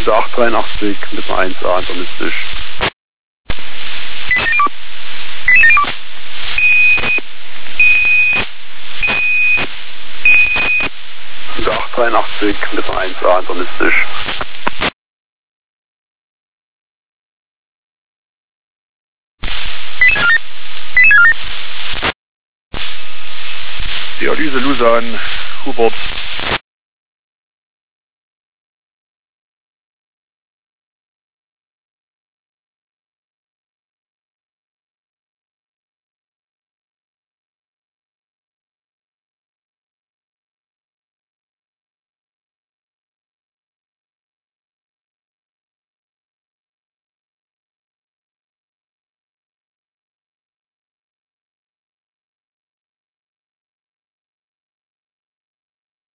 Unter 883 mit einer 1A intermistisch. Unter 883 mit einer 1A intermistisch. Dialyse Lusan, Hubert.